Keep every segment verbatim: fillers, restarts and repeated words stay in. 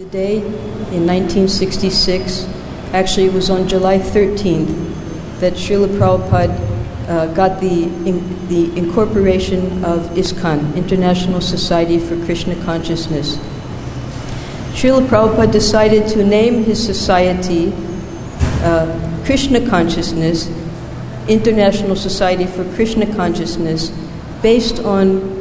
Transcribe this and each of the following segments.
day in nineteen sixty-six. Actually, it was on July thirteenth that Srila Prabhupada uh, got the, in, the incorporation of ISKCON, International Society for Krishna Consciousness. Srila Prabhupada decided to name his society uh, Krishna Consciousness, International Society for Krishna Consciousness, based on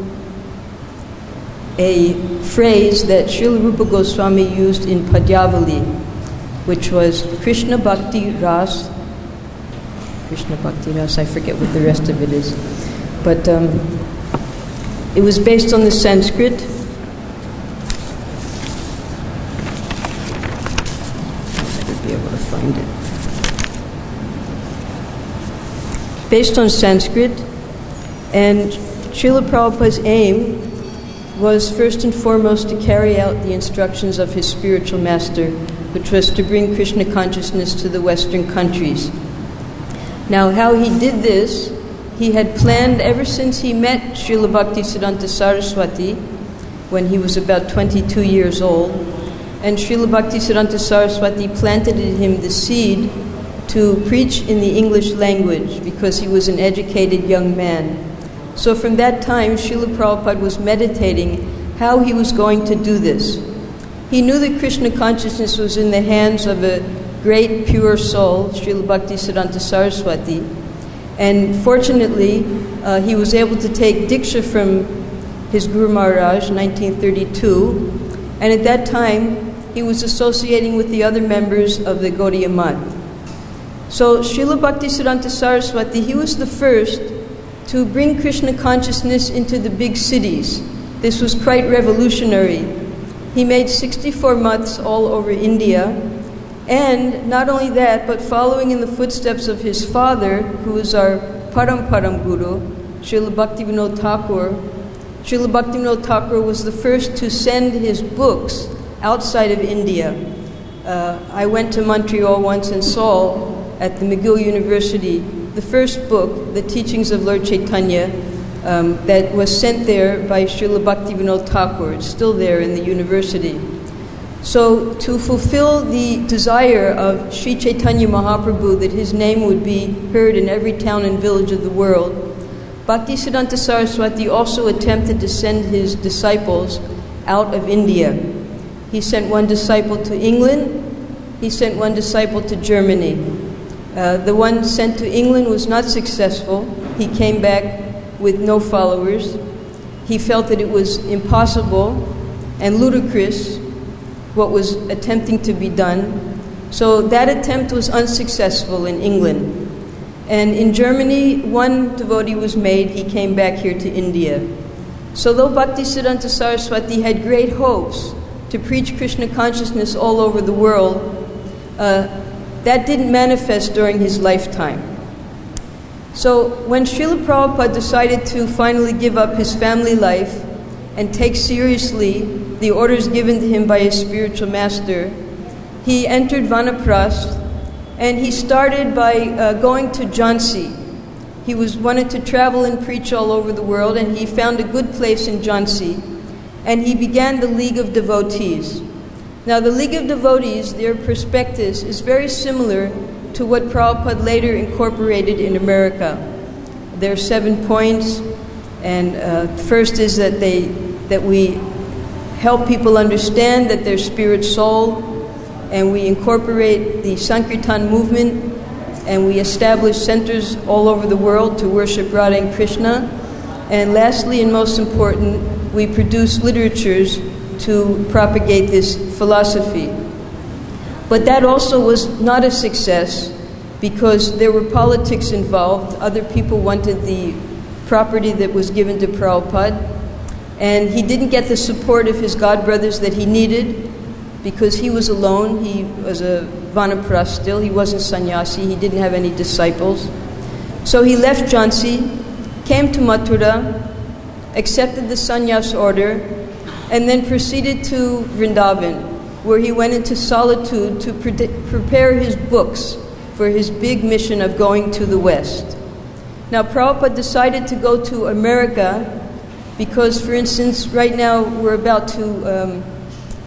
a phrase that Srila Rupa Goswami used in Padyavali, which was Krishna Bhakti Ras, Krishna Bhakti Ras, I forget what the rest of it is, but um, it was based on the Sanskrit. I'll never be able to find it. Based on Sanskrit, and Srila Prabhupada's aim was first and foremost to carry out the instructions of his spiritual master, which was to bring Krishna consciousness to the Western countries. Now, how he did this, he had planned ever since he met Srila Bhaktisiddhanta Saraswati when he was about twenty-two years old, and Srila Bhaktisiddhanta Saraswati planted in him the seed to preach in the English language because he was an educated young man. So from that time, Srila Prabhupada was meditating how he was going to do this. He knew that Krishna consciousness was in the hands of a great pure soul, Srila Bhaktisiddhanta Saraswati, and fortunately, uh, he was able to take Diksha from his Guru Maharaj in nineteen thirty-two, and at that time, he was associating with the other members of the Gaudiya Math. So Srila Bhaktisiddhanta Saraswati, he was the first to bring Krishna consciousness into the big cities. This was quite revolutionary. He made sixty-four maths all over India, and not only that, but following in the footsteps of his father, who was our Param Param Guru, Srila Bhaktivinoda Thakur. Srila Bhaktivinoda Thakur was the first to send his books outside of India. Uh, I went to Montreal once and saw at the McGill University the first book, The Teachings of Lord Chaitanya, um, that was sent there by Srila Bhaktivinoda Thakur. It's still there in the university. So to fulfill the desire of Sri Chaitanya Mahaprabhu that his name would be heard in every town and village of the world, Bhaktisiddhanta Saraswati also attempted to send his disciples out of India. He sent one disciple to England, he sent one disciple to Germany. Uh, the one sent to England was not successful. He came back with no followers. He felt that it was impossible and ludicrous what was attempting to be done. So that attempt was unsuccessful in England. And in Germany, one devotee was made. He came back here to India. So though Bhaktisiddhanta Saraswati had great hopes to preach Krishna consciousness all over the world, uh, that didn't manifest during his lifetime. So when Srila Prabhupada decided to finally give up his family life and take seriously the orders given to him by his spiritual master, he entered Vanaprastha, and he started by uh, going to Jhansi. He was wanted to travel and preach all over the world, and he found a good place in Jhansi, and he began the League of Devotees. Now, the League of Devotees, their prospectus is very similar to what Prabhupada later incorporated in America. There are seven points, and uh, first is that they that we help people understand that they're spirit soul, and we incorporate the Sankirtan movement, and we establish centers all over the world to worship Radha and Krishna. And lastly, and most important, we produce literatures to propagate this philosophy. But that also was not a success because there were politics involved. Other people wanted the property that was given to Prabhupada, and he didn't get the support of his godbrothers that he needed because he was alone. He was a Vanaprastha still. He wasn't sannyasi. He didn't have any disciples. So he left Jhansi, came to Mathura, accepted the sannyas order, and then proceeded to Vrindavan, where he went into solitude to pre- prepare his books for his big mission of going to the West. Now, Prabhupada decided to go to America because, for instance, right now we're about to um,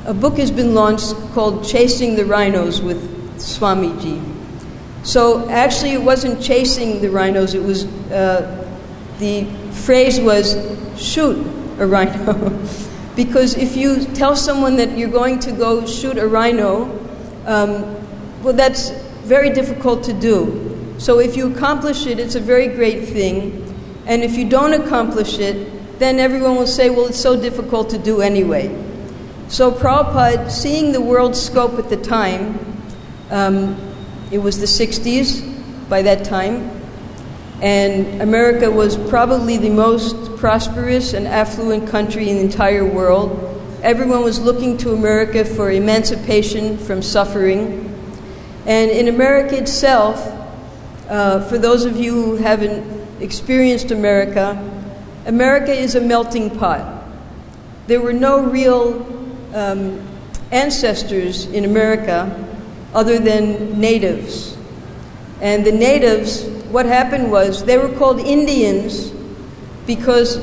a book has been launched called Chasing the Rhinos with Swamiji. So actually it wasn't chasing the rhinos, it was, uh, the phrase was shoot a rhino. Because if you tell someone that you're going to go shoot a rhino, um, well, that's very difficult to do. So if you accomplish it, it's a very great thing. And if you don't accomplish it, then everyone will say, well, it's so difficult to do anyway. So Prabhupada, seeing the world's scope at the time, um, it was the sixties by that time, and America was probably the most prosperous and affluent country in the entire world. Everyone was looking to America for emancipation from suffering. And in America itself, uh, for those of you who haven't experienced America, America is a melting pot. There were no real um, ancestors in America other than natives. And the natives, what happened was, they were called Indians because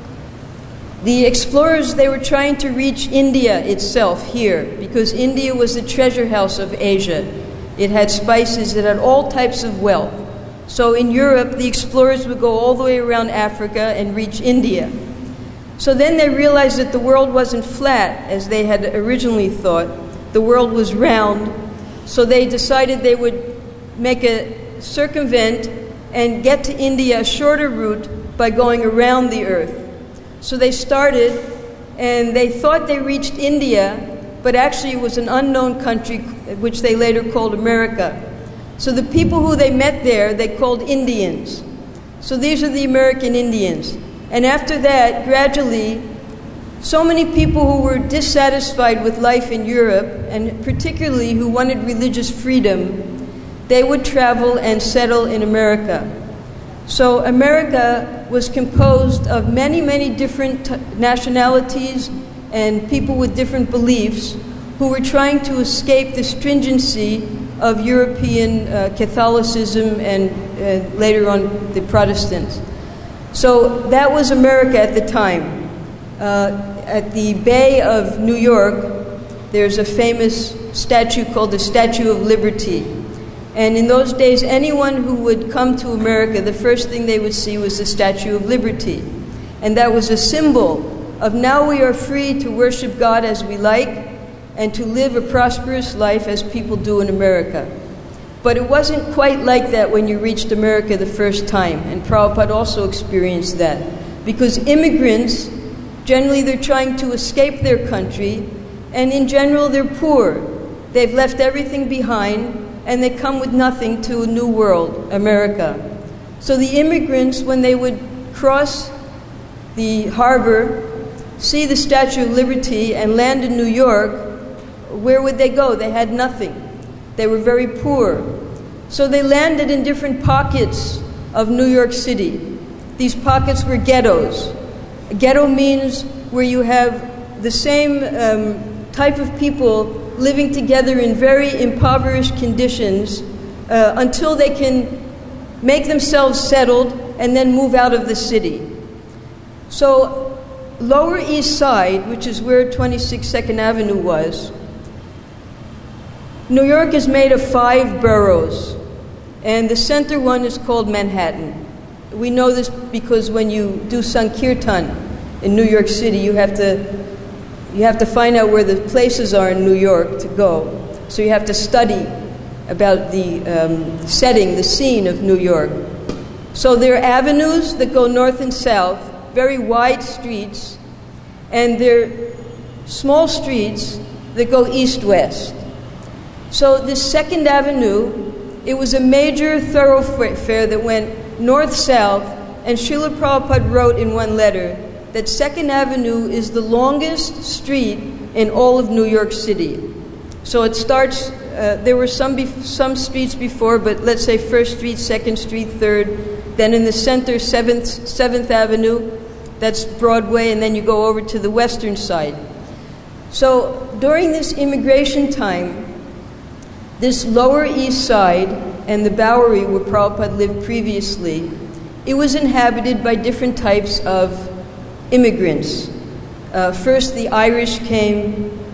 the explorers, they were trying to reach India itself here, because India was the treasure house of Asia. It had spices, it had all types of wealth. So in Europe, the explorers would go all the way around Africa and reach India. So then they realized that the world wasn't flat, as they had originally thought. The world was round. So they decided they would make a circumvent and get to India a shorter route by going around the earth. So they started, and they thought they reached India, but actually it was an unknown country, which they later called America. So the people who they met there, they called Indians. So these are the American Indians. And after that, gradually, so many people who were dissatisfied with life in Europe, and particularly who wanted religious freedom, they would travel and settle in America. So America was composed of many, many different t- nationalities and people with different beliefs who were trying to escape the stringency of European uh, Catholicism and uh, later on the Protestants. So that was America at the time. Uh, at the Bay of New York, there's a famous statue called the Statue of Liberty. And in those days, anyone who would come to America, the first thing they would see was the Statue of Liberty. And that was a symbol of now we are free to worship God as we like and to live a prosperous life as people do in America. But it wasn't quite like that when you reached America the first time, and Prabhupada also experienced that. Because immigrants, generally they're trying to escape their country, and in general they're poor. They've left everything behind, and they come with nothing to a new world, America. So the immigrants, when they would cross the harbor, see the Statue of Liberty, and land in New York, where would they go? They had nothing. They were very poor. So they landed in different pockets of New York City. These pockets were ghettos. A ghetto means where you have the same um, type of people living together in very impoverished conditions uh, until they can make themselves settled and then move out of the city. So Lower East Side, which is where twenty-six Second Avenue was, New York is made of five boroughs, and the center one is called Manhattan. We know this because when you do Sankirtan in New York City, you have to you have to find out where the places are in New York to go. So you have to study about the um, setting, the scene of New York. So there are avenues that go north and south, very wide streets, and there are small streets that go east-west. So this Second Avenue, it was a major thoroughfare that went north-south, and Srila Prabhupada wrote in one letter that Second Avenue is the longest street in all of New York City. So it starts, uh, there were some bef- some streets before, but let's say First Street, Second Street, Third, then in the center, Seventh, Seventh Avenue, that's Broadway, and then you go over to the western side. So during this immigration time, this Lower East Side and the Bowery where Prabhupada lived previously, it was inhabited by different types of immigrants. Uh, first, the Irish came,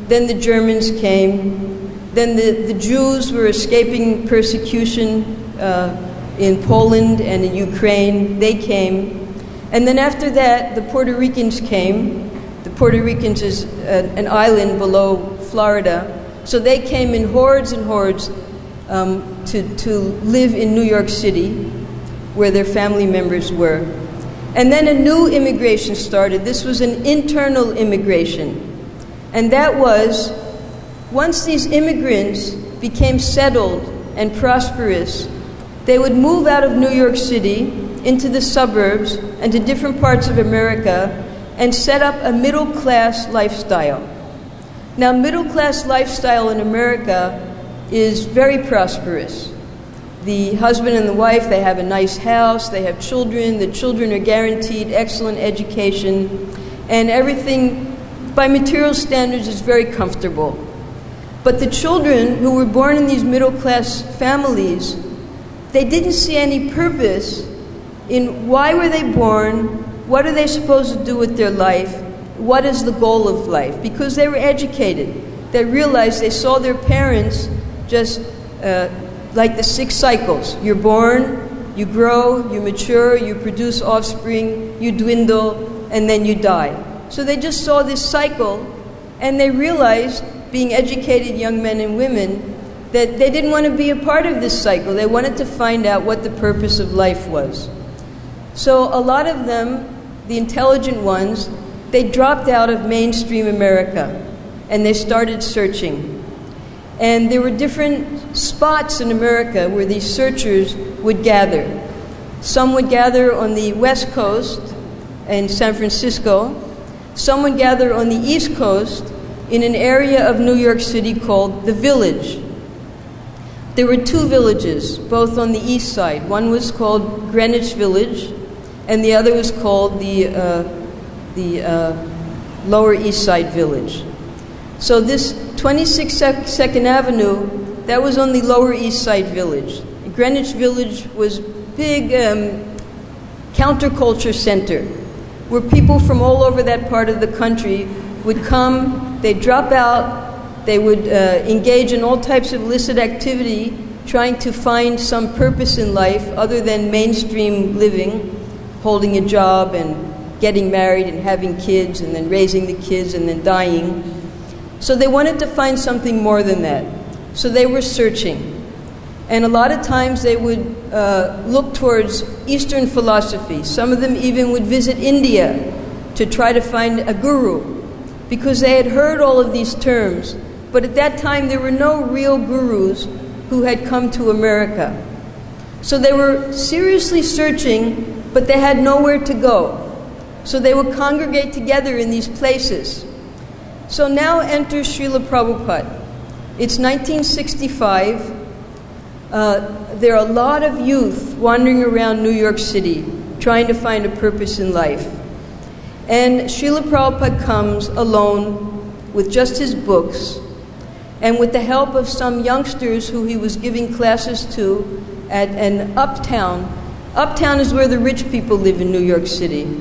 then the Germans came, then the, the Jews were escaping persecution uh, in Poland and in Ukraine. They came. And then after that, the Puerto Ricans came. The Puerto Ricans is a, an island below Florida. So they came in hordes and hordes um, to, to live in New York City, where their family members were. And then a new immigration started. This was an internal immigration. And that was, once these immigrants became settled and prosperous, they would move out of New York City into the suburbs and to different parts of America and set up a middle-class lifestyle. Now, middle-class lifestyle in America is very prosperous. The husband and the wife, they have a nice house, they have children, the children are guaranteed excellent education, and everything, by material standards, is very comfortable. But the children who were born in these middle-class families, they didn't see any purpose in why were they born, what are they supposed to do with their life, what is the goal of life, because they were educated. They realized, they saw their parents just uh, like the six cycles. You're born, you grow, you mature, you produce offspring, you dwindle, and then you die. So they just saw this cycle, and they realized, being educated young men and women, that they didn't want to be a part of this cycle. They wanted to find out what the purpose of life was. So a lot of them, the intelligent ones, they dropped out of mainstream America, and they started searching. And there were different spots in America where these searchers would gather. Some would gather on the West Coast in San Francisco. Some would gather on the East Coast in an area of New York City called the Village. There were two villages, both on the east side. One was called Greenwich Village, and the other was called the, uh, the uh, Lower East Side Village. So this twenty-six Second Avenue, that was on the Lower East Side Village. Greenwich Village was big um, counterculture center, where people from all over that part of the country would come, they'd drop out, they would uh, engage in all types of illicit activity, trying to find some purpose in life other than mainstream living, holding a job and getting married and having kids and then raising the kids and then dying. So they wanted to find something more than that. So they were searching. And a lot of times they would uh, look towards Eastern philosophy. Some of them even would visit India to try to find a guru, because they had heard all of these terms. But at that time, there were no real gurus who had come to America. So they were seriously searching, but they had nowhere to go. So they would congregate together in these places. So now enters Srila Prabhupada. It's nineteen sixty-five. Uh, there are a lot of youth wandering around New York City, trying to find a purpose in life. And Srila Prabhupada comes alone with just his books, and with the help of some youngsters who he was giving classes to at an uptown. Uptown is where the rich people live in New York City.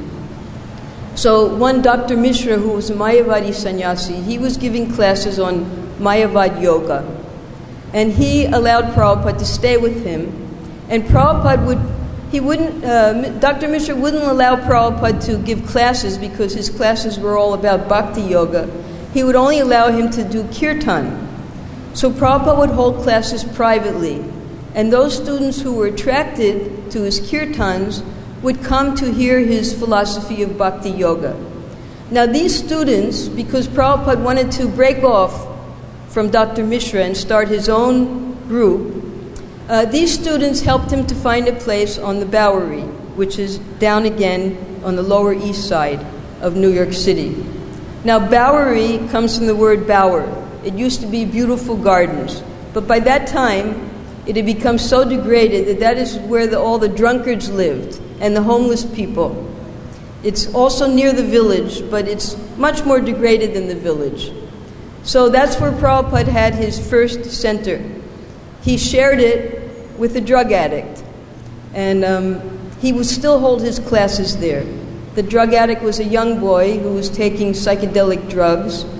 So one Doctor Mishra, who was a Mayavadi sannyasi, he was giving classes on Mayavad yoga. And he allowed Prabhupada to stay with him. And Prabhupada would, he wouldn't, uh, Doctor Mishra wouldn't allow Prabhupada to give classes because his classes were all about bhakti yoga. He would only allow him to do kirtan. So Prabhupada would hold classes privately. And those students who were attracted to his kirtans would come to hear his philosophy of bhakti yoga. Now these students, because Prabhupada wanted to break off from Doctor Mishra and start his own group, uh, these students helped him to find a place on the Bowery, which is down again on the Lower East Side of New York City. Now Bowery comes from the word bower. It used to be beautiful gardens, but by that time it had become so degraded that that is where the, all the drunkards lived and the homeless people. It's also near the village, but it's much more degraded than the village. So that's where Prabhupada had his first center. He shared it with a drug addict, and um, he would still hold his classes there. The drug addict was a young boy who was taking psychedelic drugs,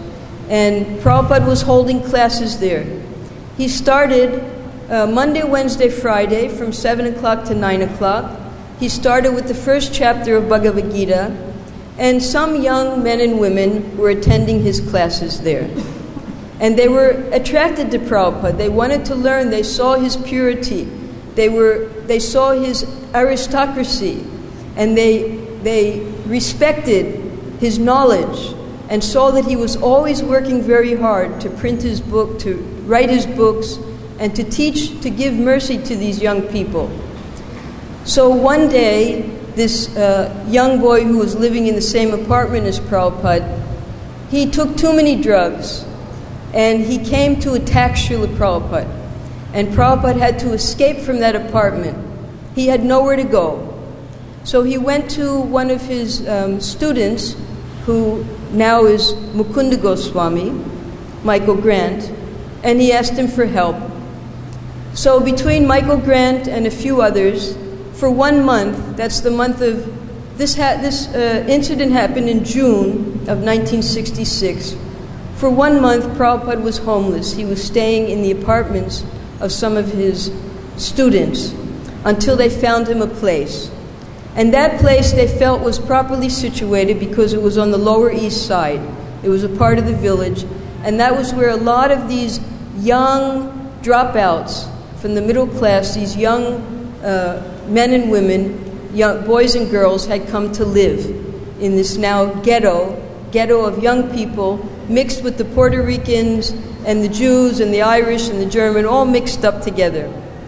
And Prabhupada was holding classes there. He started uh, Monday, Wednesday, Friday from seven o'clock to nine o'clock. He started with the first chapter of Bhagavad Gita, and some young men and women were attending his classes there. And they were attracted to Prabhupada. They wanted to learn. They saw his purity. They were they saw his aristocracy, and they they respected his knowledge and saw that he was always working very hard to print his book, to write his books, and to teach, to give mercy to these young people. So one day, this uh, young boy who was living in the same apartment as Prabhupada, he took too many drugs, and he came to attack Srila Prabhupada. And Prabhupada had to escape from that apartment. He had nowhere to go. So he went to one of his um, students, who now is Mukunda Goswami, Michael Grant, and he asked him for help. So between Michael Grant and a few others, for one month, that's the month of, this, ha- this uh, incident happened in June of nineteen sixty-six. For one month, Prabhupada was homeless. He was staying in the apartments of some of his students until they found him a place. And that place they felt was properly situated because it was on the Lower East Side. It was a part of the village, and that was where a lot of these young dropouts from the middle class, these young uh, men and women, young boys and girls, had come to live in this now ghetto, ghetto of young people mixed with the Puerto Ricans and the Jews and the Irish and the German, all mixed up together.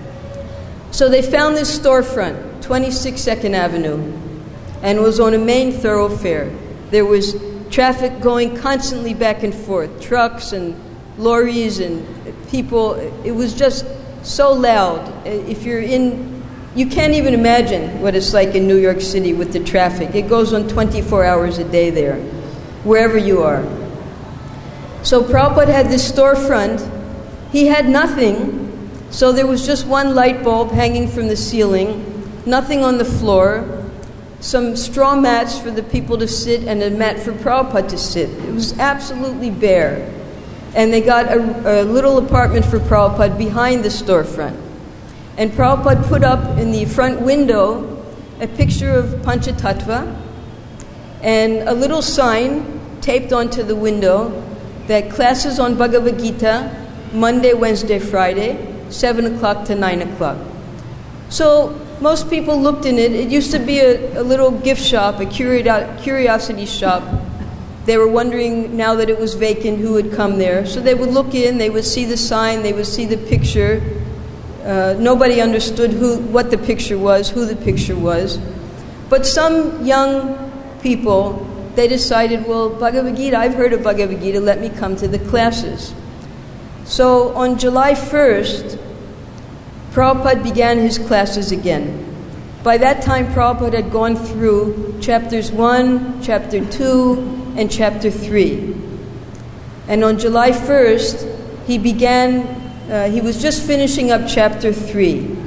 So they found this storefront, twenty-six second Avenue, and it was on a main thoroughfare. There was traffic going constantly back and forth, trucks and lorries and people. It was just so loud. If you're in, you can't even imagine what it's like in New York City with the traffic. It goes on twenty-four hours a day there, wherever you are. So Prabhupada had this storefront. He had nothing, so there was just one light bulb hanging from the ceiling, nothing on the floor, some straw mats for the people to sit, and a mat for Prabhupada to sit. It was absolutely bare. And they got a, a little apartment for Prabhupada behind the storefront. And Prabhupada put up in the front window a picture of Panchatattva and a little sign taped onto the window that classes on Bhagavad Gita, Monday, Wednesday, Friday, seven o'clock to nine o'clock. So most people looked in it. It used to be a, a little gift shop, a curio- curiosity shop. They were wondering, now that it was vacant, who would come there. So they would look in, they would see the sign, they would see the picture. Uh, nobody understood who, what the picture was, who the picture was. But some young people, they decided, well, Bhagavad Gita, I've heard of Bhagavad Gita, let me come to the classes. So on July first, Prabhupada began his classes again. By that time, Prabhupada had gone through chapters one, chapter two, and chapter three. And on July first, he began, uh, he was just finishing up chapter three.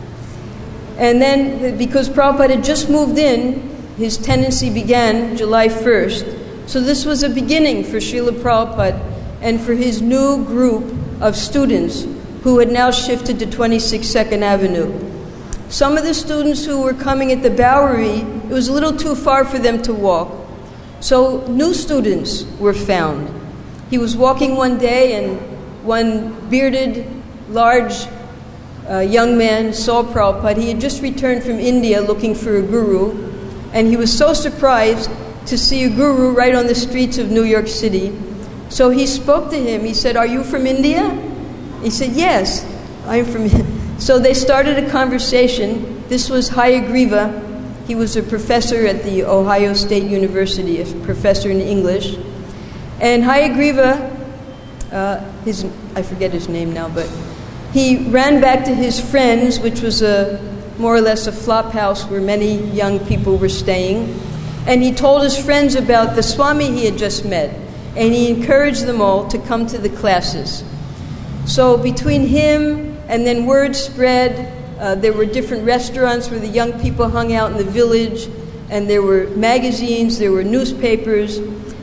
And then, because Prabhupada had just moved in, his tenancy began July first. So this was a beginning for Srila Prabhupada and for his new group of students who had now shifted to twenty-six second Avenue. Some of the students who were coming at the Bowery, it was a little too far for them to walk. So new students were found. He was walking one day, and one bearded, large uh, young man saw Prabhupada. He had just returned from India looking for a guru, and he was so surprised to see a guru right on the streets of New York City. So he spoke to him. He said, "Are you from India?" He said, "Yes, I'm from India." So they started a conversation. This was Hayagriva. He was a professor at the Ohio State University, a professor in English. And Hayagriva, uh, his, I forget his name now, but he ran back to his friends, which was a more or less a flop house where many young people were staying. And he told his friends about the Swami he had just met. And he encouraged them all to come to the classes. So between him and then word spread, uh, there were different restaurants where the young people hung out in the village, and there were magazines, there were newspapers.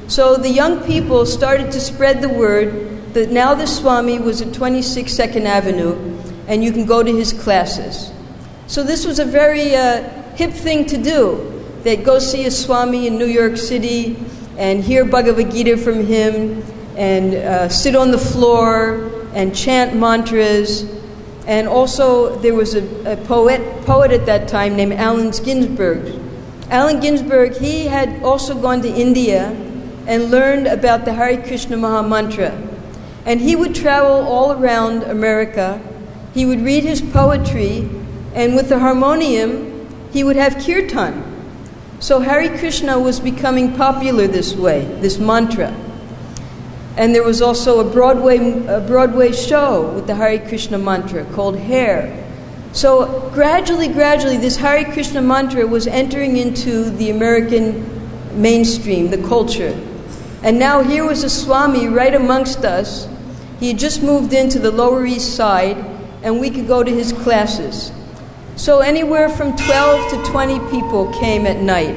So the young people started to spread the word that now the Swami was at twenty-six Second Avenue and you can go to his classes. So this was a very uh, hip thing to do. They'd go see a Swami in New York City and hear Bhagavad Gita from him and uh, sit on the floor and chant mantras. And also there was a, a poet, poet at that time named Allen Ginsberg. Allen Ginsberg, he had also gone to India and learned about the Hare Krishna Maha Mantra. And he would travel all around America. He would read his poetry, and with the harmonium, he would have kirtan. So Hare Krishna was becoming popular this way, this mantra. And there was also a Broadway, a Broadway show with the Hare Krishna mantra called Hair. So gradually, gradually, this Hare Krishna mantra was entering into the American mainstream, the culture. And now here was a Swami right amongst us. He had just moved into the Lower East Side, and we could go to his classes. So anywhere from twelve to twenty people came at night.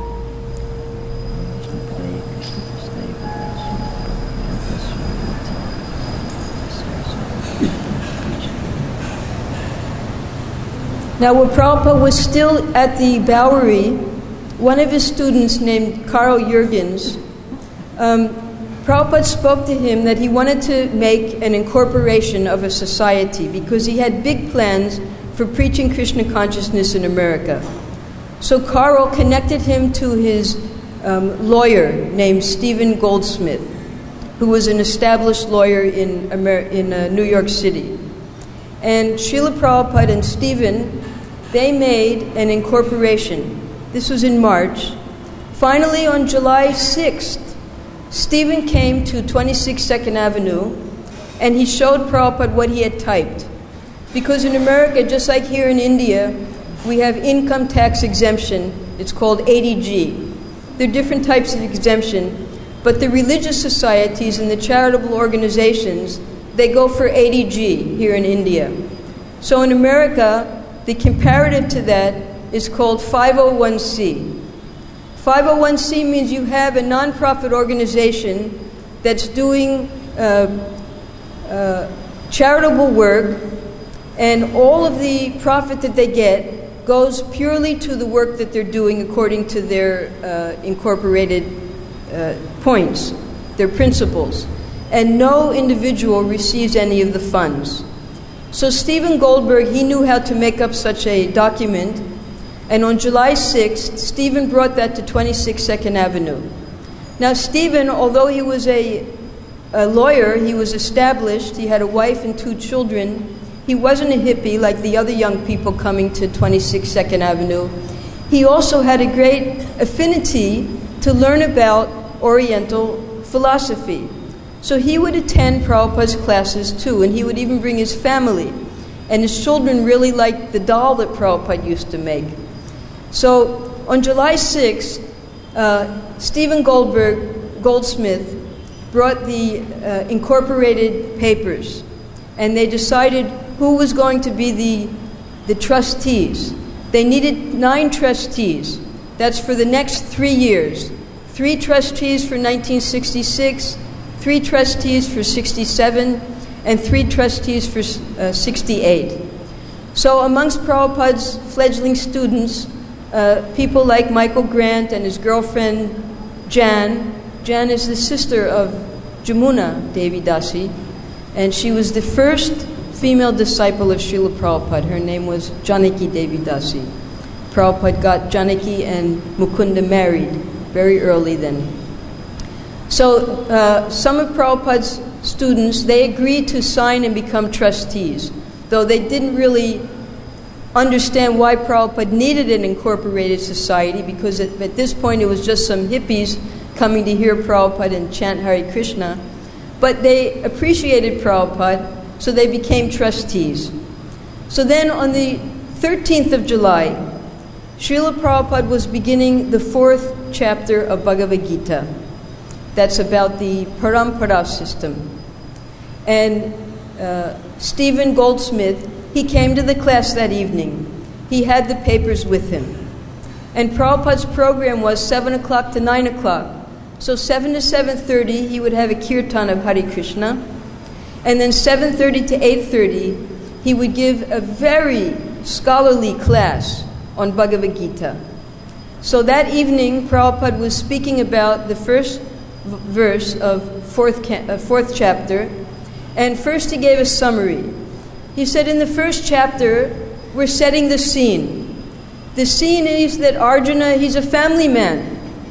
Now, when Prabhupada was still at the Bowery, one of his students named Carl Jurgens, um, Prabhupada spoke to him that he wanted to make an incorporation of a society because he had big plans for preaching Krishna consciousness in America. So Carl connected him to his um, lawyer named Stephen Goldsmith, who was an established lawyer in, Amer- in uh, New York City. And Srila Prabhupada and Stephen, they made an incorporation. This was in March. Finally, on July sixth, Stephen came to twenty-six Second Avenue, and he showed Prabhupada what he had typed. Because in America, just like here in India, we have income tax exemption. It's called A D G. There are different types of exemption, but the religious societies and the charitable organizations, they go for A D G here in India. So in America, the comparative to that is called five oh one c. five oh one c means you have a nonprofit organization that's doing uh, uh, charitable work, and all of the profit that they get goes purely to the work that they're doing according to their uh, incorporated uh, points, their principles. And no individual receives any of the funds. So Stephen Goldberg, he knew how to make up such a document, and on July sixth, Stephen brought that to twenty-six Second Avenue. Now Stephen, although he was a, a lawyer, he was established, he had a wife and two children, he wasn't a hippie like the other young people coming to twenty-six Second Avenue. He also had a great affinity to learn about Oriental philosophy. So he would attend Prabhupada's classes too, and he would even bring his family. And his children really liked the doll that Prabhupada used to make. So on July sixth, uh, Stephen Goldberg, Goldsmith brought the uh, incorporated papers, and they decided who was going to be the, the trustees. They needed nine trustees. That's for the next three years. Three trustees for nineteen sixty-six, three trustees for sixty-seven, and three trustees for uh, sixty-eight. So amongst Prabhupada's fledgling students, uh, people like Michael Grant and his girlfriend Jan. Jan is the sister of Jamuna Devi Dasi, and she was the first female disciple of Srila Prabhupada. Her name was Janaki Devi Dasi. Prabhupada got Janaki and Mukunda married very early then. So uh, some of Prabhupada's students, they agreed to sign and become trustees, though they didn't really understand why Prabhupada needed an incorporated society, because at, at this point it was just some hippies coming to hear Prabhupada and chant Hare Krishna. But they appreciated Prabhupada, so they became trustees. So then on the thirteenth of July, Srila Prabhupada was beginning the fourth chapter of Bhagavad Gita. That's about the parampara system. And uh, Stephen Goldsmith, he came to the class that evening. He had the papers with him. And Prabhupada's program was seven o'clock to nine o'clock. So seven to seven thirty, he would have a kirtan of Hare Krishna. And then seven thirty to eight thirty, he would give a very scholarly class on Bhagavad Gita. So that evening, Prabhupada was speaking about the first v- verse of fourth, ca- uh, fourth chapter. And first he gave a summary. He said in the first chapter, we're setting the scene. The scene is that Arjuna, he's a family man.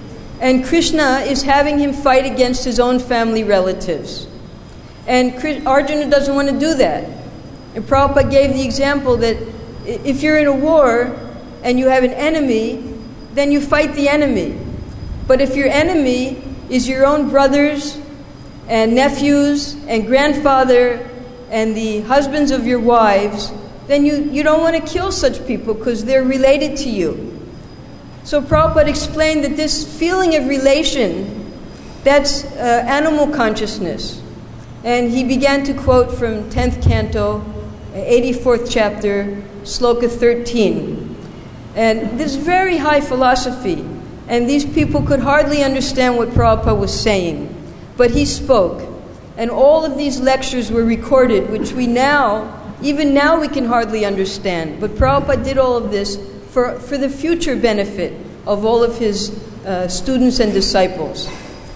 And Krishna is having him fight against his own family relatives. And Arjuna doesn't want to do that. And Prabhupada gave the example that if you're in a war and you have an enemy, then you fight the enemy. But if your enemy is your own brothers and nephews and grandfather and the husbands of your wives, then you, you don't want to kill such people because they're related to you. So Prabhupada explained that this feeling of relation, that's uh, animal consciousness. And he began to quote from tenth canto, eighty-fourth chapter, sloka thirteen. And this very high philosophy. And these people could hardly understand what Prabhupada was saying. But he spoke. And all of these lectures were recorded, which we now, even now we can hardly understand. But Prabhupada did all of this for, for the future benefit of all of his uh, students and disciples.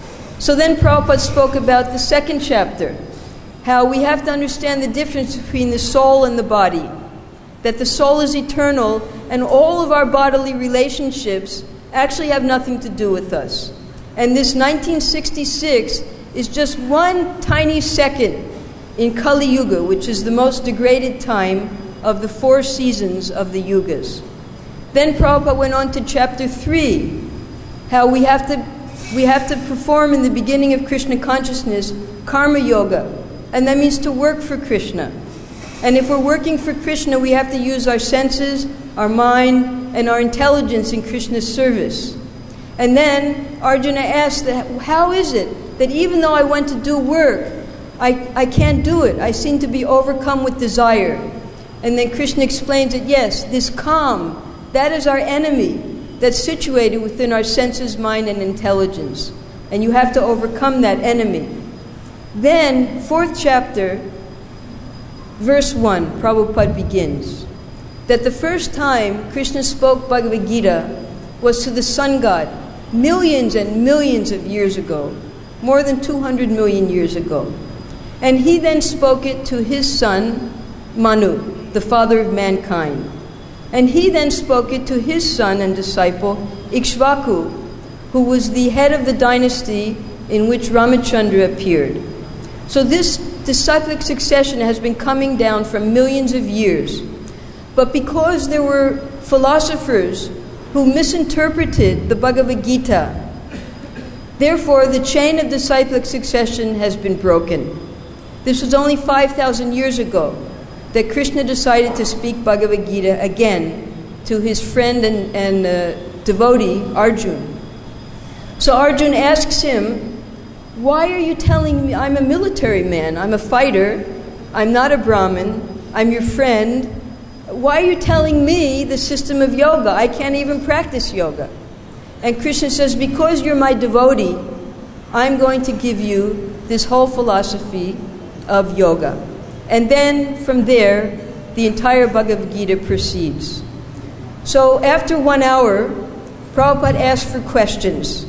So then Prabhupada spoke about the second chapter, how we have to understand the difference between the soul and the body, that the soul is eternal and all of our bodily relationships actually have nothing to do with us. And this nineteen sixty-six is just one tiny second in Kali Yuga, which is the most degraded time of the four seasons of the yugas. Then Prabhupada went on to chapter three, how we have to we have to perform in the beginning of Krishna consciousness karma yoga, and that means to work for Krishna. And if we're working for Krishna, we have to use our senses, our mind, and our intelligence in Krishna's service. And then Arjuna asked, how is it that even though I went to do work, I, I can't do it? I seem to be overcome with desire. And then Krishna explains that yes, this calm, that is our enemy that's situated within our senses, mind, and intelligence. And you have to overcome that enemy. Then, fourth chapter, verse one, Prabhupada begins, that the first time Krishna spoke Bhagavad Gita was to the sun god, millions and millions of years ago, more than two hundred million years ago. And he then spoke it to his son, Manu, the father of mankind. And he then spoke it to his son and disciple, Ikshvaku, who was the head of the dynasty in which Ramachandra appeared. So this disciplic succession has been coming down for millions of years. But because there were philosophers who misinterpreted the Bhagavad Gita, therefore the chain of disciplic succession has been broken. This was only five thousand years ago that Krishna decided to speak Bhagavad Gita again to his friend and, and uh, devotee, Arjuna. So Arjuna asks him, why are you telling me? I'm a military man, I'm a fighter, I'm not a Brahmin, I'm your friend. Why are you telling me the system of yoga? I can't even practice yoga. And Krishna says, because you're my devotee, I'm going to give you this whole philosophy of yoga. And then from there, the entire Bhagavad Gita proceeds. So after one hour, Prabhupada asked for questions.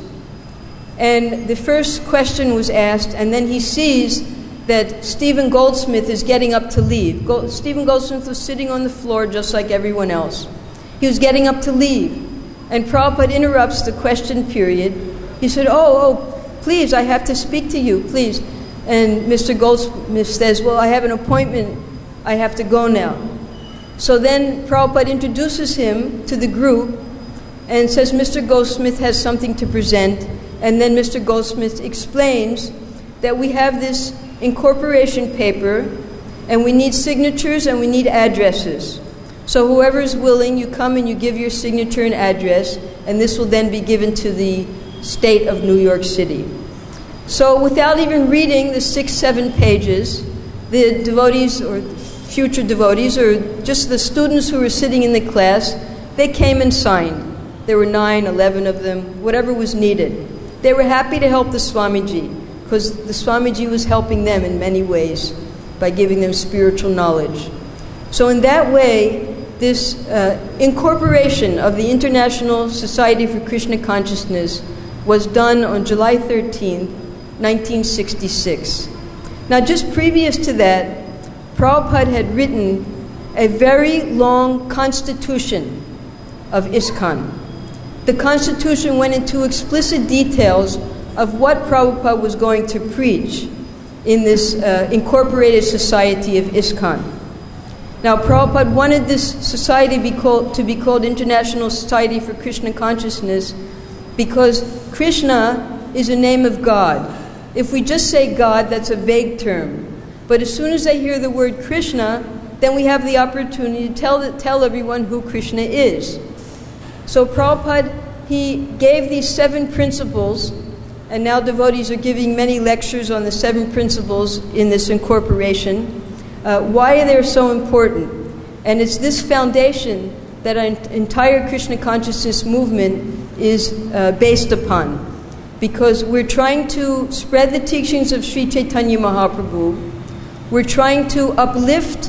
And the first question was asked, and then he sees that Stephen Goldsmith is getting up to leave. Gold, Stephen Goldsmith was sitting on the floor just like everyone else. He was getting up to leave. And Prabhupada interrupts the question period. He said, oh, oh, please, I have to speak to you, please. And Mister Goldsmith says, well, I have an appointment. I have to go now. So then Prabhupada introduces him to the group and says, Mister Goldsmith has something to present. And then Mister Goldsmith explains that we have this incorporation paper and we need signatures and we need addresses. So whoever is willing, you come and you give your signature and address, and this will then be given to the state of New York City. So without even reading the six, seven pages, the devotees or future devotees or just the students who were sitting in the class, they came and signed. There were nine, eleven of them, whatever was needed. they were happy to help the Swamiji, because the Swamiji was helping them in many ways by giving them spiritual knowledge. So in that way, this uh, incorporation of the International Society for Krishna Consciousness was done on July thirteenth, nineteen sixty-six. Now, just previous to that, Prabhupada had written a very long constitution of ISKCON. The constitution went into explicit details of what Prabhupada was going to preach in this uh, incorporated society of ISKCON. Now, Prabhupada wanted this society be called, to be called International Society for Krishna Consciousness because Krishna is a name of God. If we just say God, that's a vague term. But as soon as they hear the word Krishna, then we have the opportunity to tell, tell everyone who Krishna is. So Prabhupada, he gave these seven principles, and now devotees are giving many lectures on the seven principles in this incorporation. Uh, why they're so important. And it's this foundation that our entire Krishna consciousness movement is uh, based upon. Because we're trying to spread the teachings of Sri Chaitanya Mahaprabhu. We're trying to uplift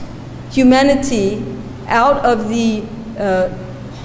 humanity out of the, uh,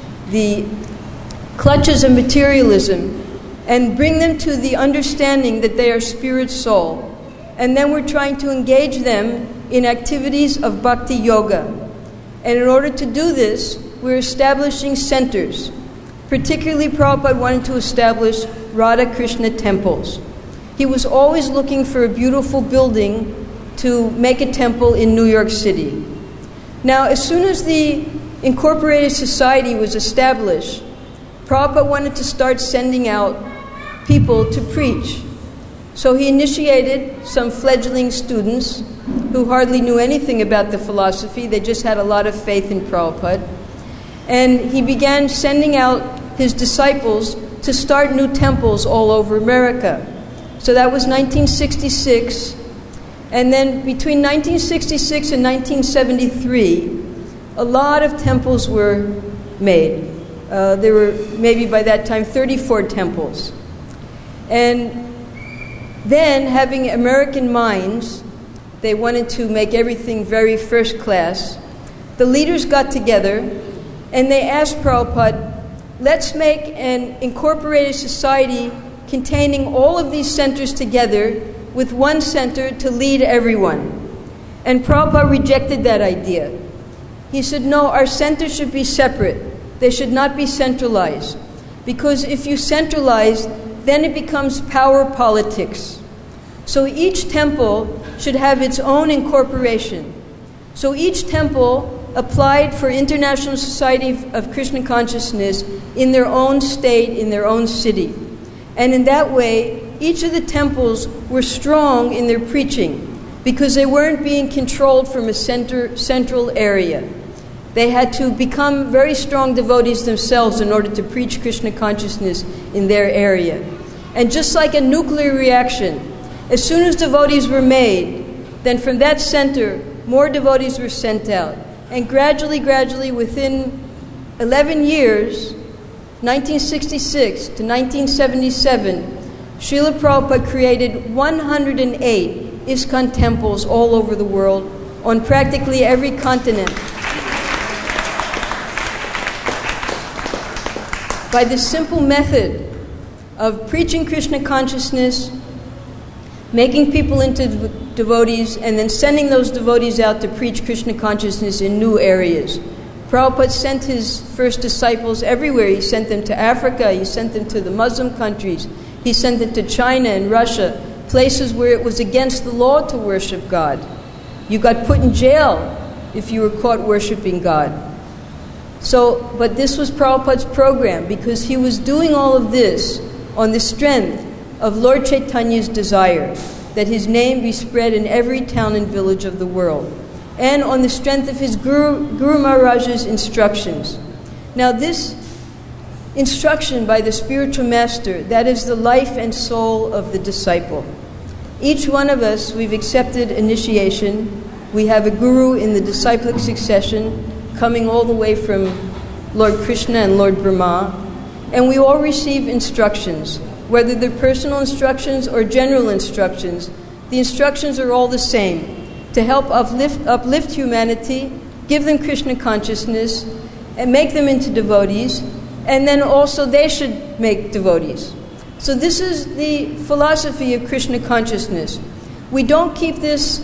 the clutches of materialism and bring them to the understanding that they are spirit soul. And then we're trying to engage them in activities of bhakti yoga. And in order to do this, we're establishing centers. Particularly, Prabhupada wanted to establish Radha Krishna temples. He was always looking for a beautiful building to make a temple in New York City. Now, as soon as the Incorporated Society was established, Prabhupada wanted to start sending out people to preach. So he initiated some fledgling students who hardly knew anything about the philosophy. They just had a lot of faith in Prabhupada. And he began sending out his disciples to start new temples all over America. So that was nineteen sixty-six. And then between nineteen sixty-six and nineteen seventy-three, a lot of temples were made. Uh, there were maybe by that time thirty-four temples. And then, having American minds, they wanted to make everything very first class. The leaders got together and they asked Prabhupada, let's make an incorporated society containing all of these centers together with one center to lead everyone. And Prabhupada rejected that idea. He said, no, our centers should be separate. They should not be centralized. Because if you centralize, then it becomes power politics. So each temple should have its own incorporation. So each temple applied for International Society of Krishna Consciousness in their own state, in their own city. And in that way, each of the temples were strong in their preaching because they weren't being controlled from a center, central area. They had to become very strong devotees themselves in order to preach Krishna consciousness in their area. And just like a nuclear reaction, as soon as devotees were made, then from that center, more devotees were sent out. And gradually, gradually, within eleven years, nineteen sixty-six to nineteen seventy-seven, Srila Prabhupada created one hundred eight ISKCON temples all over the world, on practically every continent. By this simple method of preaching Krishna consciousness, making people into devotees, and then sending those devotees out to preach Krishna consciousness in new areas. Prabhupada sent his first disciples everywhere. He sent them to Africa, he sent them to the Muslim countries, he sent them to China and Russia, places where it was against the law to worship God. You got put in jail if you were caught worshiping God. So, but this was Prabhupada's program, because he was doing all of this on the strength of Lord Chaitanya's desire that his name be spread in every town and village of the world, and on the strength of his Guru, Guru Maharaj's instructions. Now this instruction by the spiritual master, that is the life and soul of the disciple. Each one of us, we've accepted initiation. We have a guru in the disciplic succession, coming all the way from Lord Krishna and Lord Brahma, and we all receive instructions. whether they're personal instructions or general instructions. The instructions are all the same, to help uplift, uplift humanity, give them Krishna consciousness, and make them into devotees, and then also they should make devotees. So this is the philosophy of Krishna consciousness. We don't keep this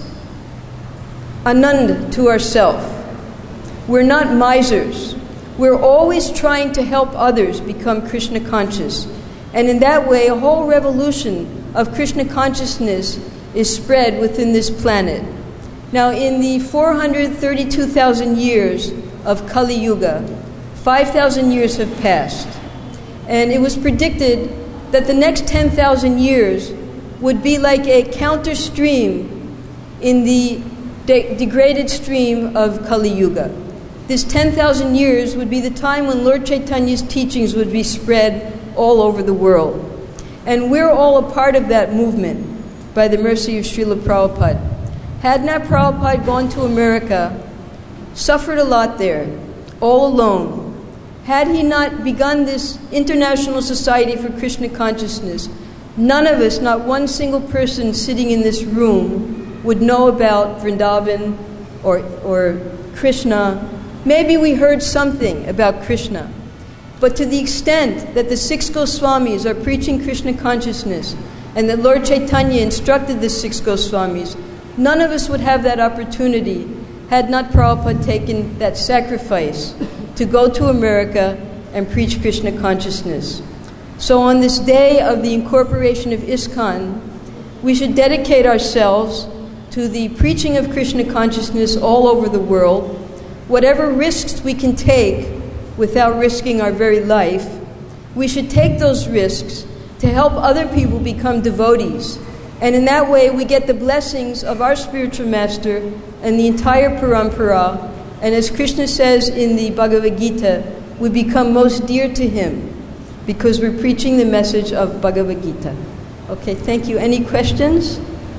anand to ourselves. We're not misers. We're always trying to help others become Krishna conscious. And in that way, a whole revolution of Krishna consciousness is spread within this planet. Now, in the four hundred thirty-two thousand years of Kali Yuga, five thousand years have passed. And it was predicted that the next ten thousand years would be like a counter stream in the de- degraded stream of Kali Yuga. This ten thousand years would be the time when Lord Chaitanya's teachings would be spread all over the world. And we're all a part of that movement by the mercy of Srila Prabhupada. Had not Prabhupada gone to America, suffered a lot there, all alone, had he not begun this International Society for Krishna Consciousness, none of us, not one single person sitting in this room, would know about Vrindavan or, or Krishna. Maybe we heard something about Krishna. But to the extent that the six Goswamis are preaching Krishna consciousness and that Lord Chaitanya instructed the six Goswamis, none of us would have that opportunity had not Prabhupada taken that sacrifice to go to America and preach Krishna consciousness. So on this day of the incorporation of ISKCON, we should dedicate ourselves to the preaching of Krishna consciousness all over the world. Whatever risks we can take without risking our very life, we should take those risks to help other people become devotees. And in that way, we get the blessings of our spiritual master and the entire parampara. And as Krishna says in the Bhagavad Gita, we become most dear to him because we're preaching the message of Bhagavad Gita. Okay, thank you. Any questions?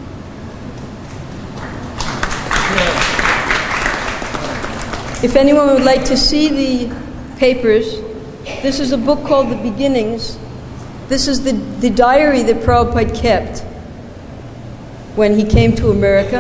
If anyone would like to see the papers, this is a book called The Beginnings. This is the, the diary that Prabhupada kept when he came to America.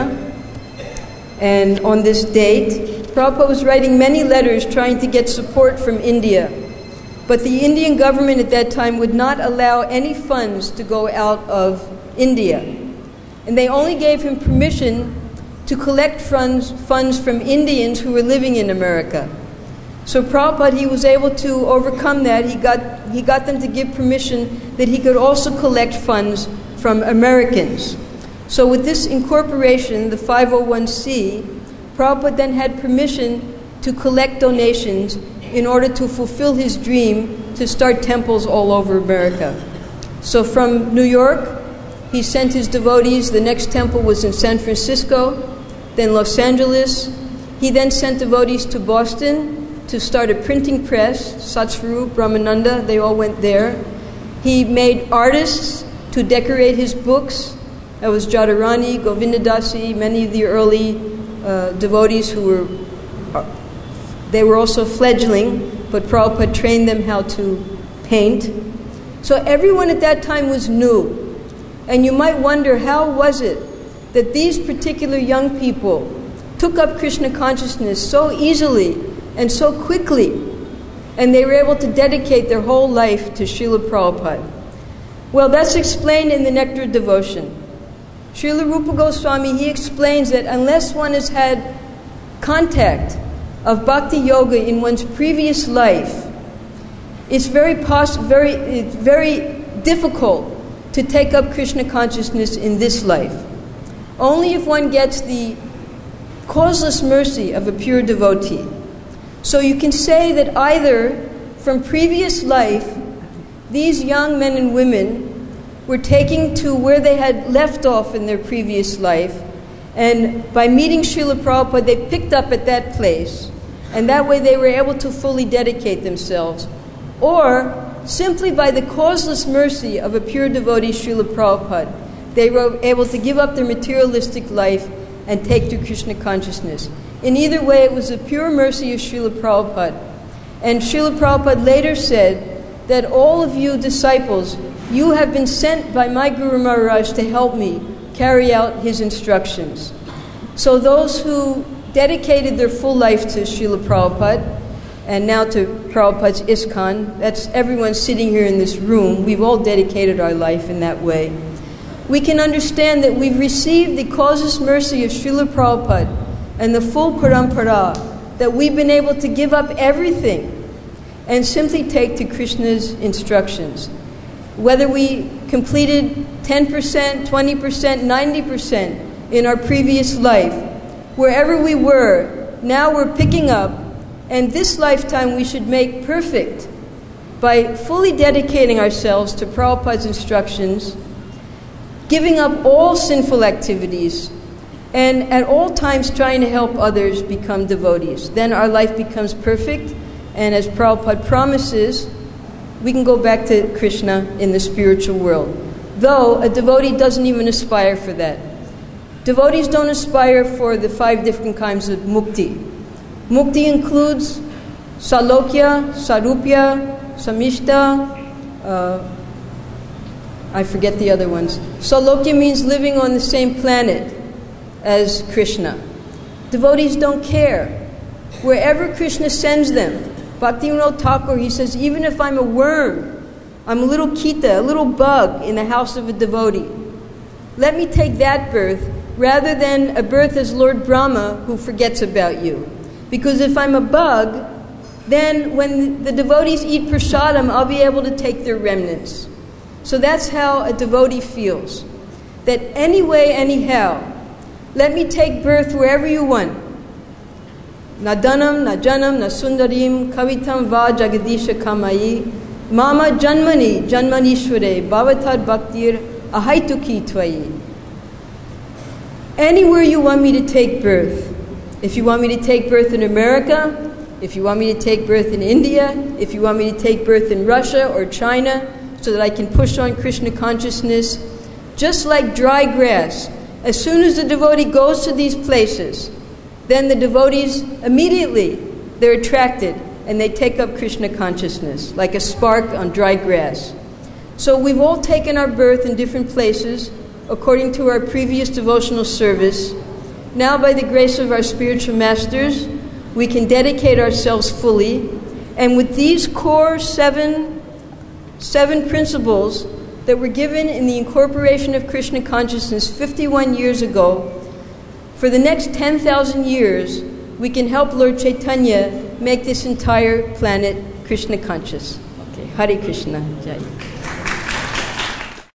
And on this date, Prabhupada was writing many letters trying to get support from India. But the Indian government at that time would not allow any funds to go out of India. And they only gave him permission to collect funds, funds from Indians who were living in America. So Prabhupada, he was able to overcome that. He got, he got them to give permission that he could also collect funds from Americans. So with this incorporation, the five oh one c, Prabhupada then had permission to collect donations in order to fulfill his dream to start temples all over America. So from New York, he sent his devotees. The next temple was in San Francisco, then Los Angeles. He then sent devotees to Boston to start a printing press, Satsvarup, Brahmananda, they all went there. He made artists to decorate his books. That was Jadharani, Govindadasi, many of the early uh, devotees who were, uh, they were also fledgling, but Prabhupada trained them how to paint. So everyone at that time was new. And you might wonder, how was it that these particular young people took up Krishna consciousness so easily and so quickly, and they were able to dedicate their whole life to Srila Prabhupada? Well, that's explained in the Nectar of Devotion. Srila Rupa Goswami, he explains that unless one has had contact of Bhakti Yoga in one's previous life, it's very, poss- very, it's very difficult to take up Krishna consciousness in this life. Only if one gets the causeless mercy of a pure devotee. So you can say that either from previous life, these young men and women were taking to where they had left off in their previous life, and by meeting Srila Prabhupada, they picked up at that place, and that way they were able to fully dedicate themselves. Or simply by the causeless mercy of a pure devotee, Srila Prabhupada, they were able to give up their materialistic life and take to Krishna consciousness. In either way, it was the pure mercy of Srila Prabhupada. And Srila Prabhupada later said that all of you disciples You have been sent by my Guru Maharaj to help me carry out his instructions. So those who dedicated their full life to Srila Prabhupada, and now to Prabhupada's ISKCON, that's everyone sitting here in this room, we've all dedicated our life in that way. We can understand that we've received the causeless mercy of Srila Prabhupada and the full parampara, that we've been able to give up everything and simply take to Krishna's instructions. Whether we completed ten percent, twenty percent, ninety percent in our previous life, wherever we were, now we're picking up, and this lifetime we should make perfect by fully dedicating ourselves to Prabhupada's instructions, giving up all sinful activities, and at all times trying to help others become devotees. Then our life becomes perfect, and as Prabhupada promises, we can go back to Krishna in the spiritual world. Though a devotee doesn't even aspire for that. Devotees don't aspire for the five different kinds of mukti. Mukti includes Salokya, Sarupya, Samishta, uh, I forget the other ones. Salokya means living on the same planet as Krishna. Devotees don't care. Wherever Krishna sends them, Bhaktivinoda Thakur, he says, even if I'm a worm, I'm a little kita, a little bug in the house of a devotee, let me take that birth rather than a birth as Lord Brahma who forgets about you. Because if I'm a bug, then when the devotees eat prasadam, I'll be able to take their remnants. So that's how a devotee feels. That anyway, anyhow, let me take birth wherever you want. Na dhanam, na janam, na sundarim, kavitam va jagadisha kamayi, mama janmani, janmanishware, bhavatad bhaktir, ahaituki tvayi. Anywhere you want me to take birth. If you want me to take birth in America, if you want me to take birth in India, if you want me to take birth in Russia or China, so that I can push on Krishna consciousness, just like dry grass, as soon as the devotee goes to these places, then the devotees immediately, they're attracted and they take up Krishna consciousness, like a spark on dry grass. So we've all taken our birth in different places according to our previous devotional service. Now, by the grace of our spiritual masters, we can dedicate ourselves fully, and with these core seven, seven principles that were given in the incorporation of Krishna consciousness fifty-one years ago, for the next ten thousand years, we can help Lord Chaitanya make this entire planet Krishna conscious. Okay, Hare Krishna. Jai.